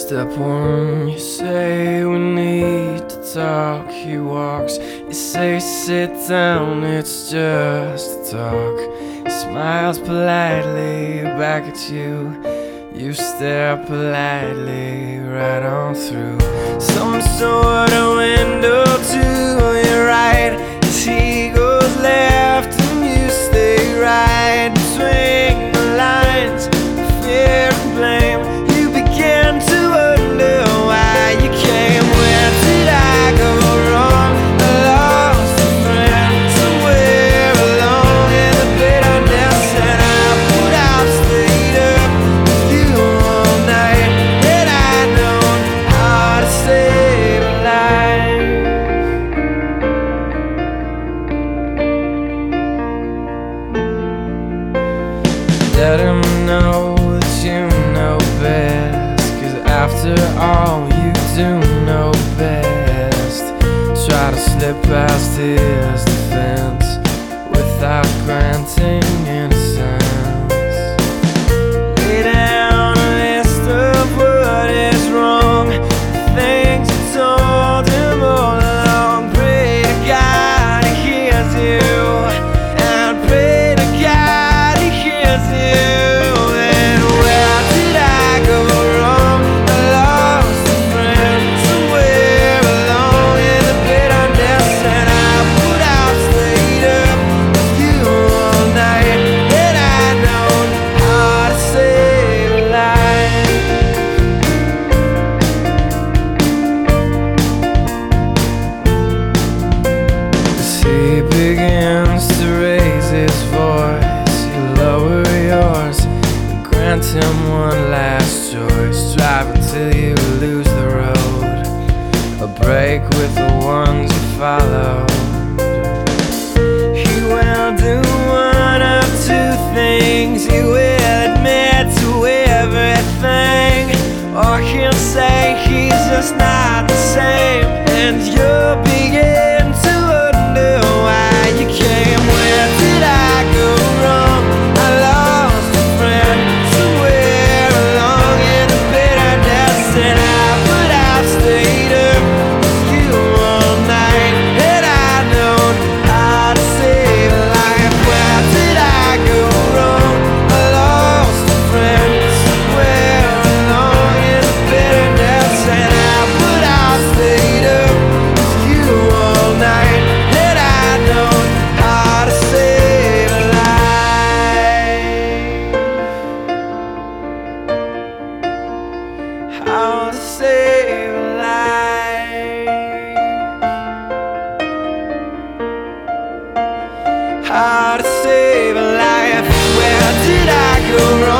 Step one, you say we need to talk. He walks, you say sit down, it's just a talk. He smiles politely back at you. You stare politely right on through some sort of window to your right. As he goes left and you stay right between the lines of fear and blame. You begin to wonder why you came. Where did I go wrong? I lost a friend somewhere along in the bitterness, and I would have stayed up with you all night had I known how to save a life. Let him know that you know best, 'cause after all you do know best. Try to slip past his defense without granting innocence. Lay down a list of what is wrong, the things you told him all along. Pray to God he hears you, and pray to God he hears you. And where did I go wrong? I lost a friend somewhere along in the bitterness, and I would have stayed up with you all night had I known how to save a life. As he begins to raise his voice, you lower yours and grant him one last choice. Drive until you lose the road, a break with the ones you follow. He will do one of two things. He will admit to everything, or he'll say he's just not the same, and you'll begin to wonder why you came. Where did I go wrong? I lost a friend somewhere along in the bitterness, and I would have stayed up with you all night had I known how to save a life. Where did I go wrong? I lost a friend somewhere along in the bitterness, and I would have stayed up with you all night had I known how to save a life. How to save a life. How to save a life. Where did I go wrong?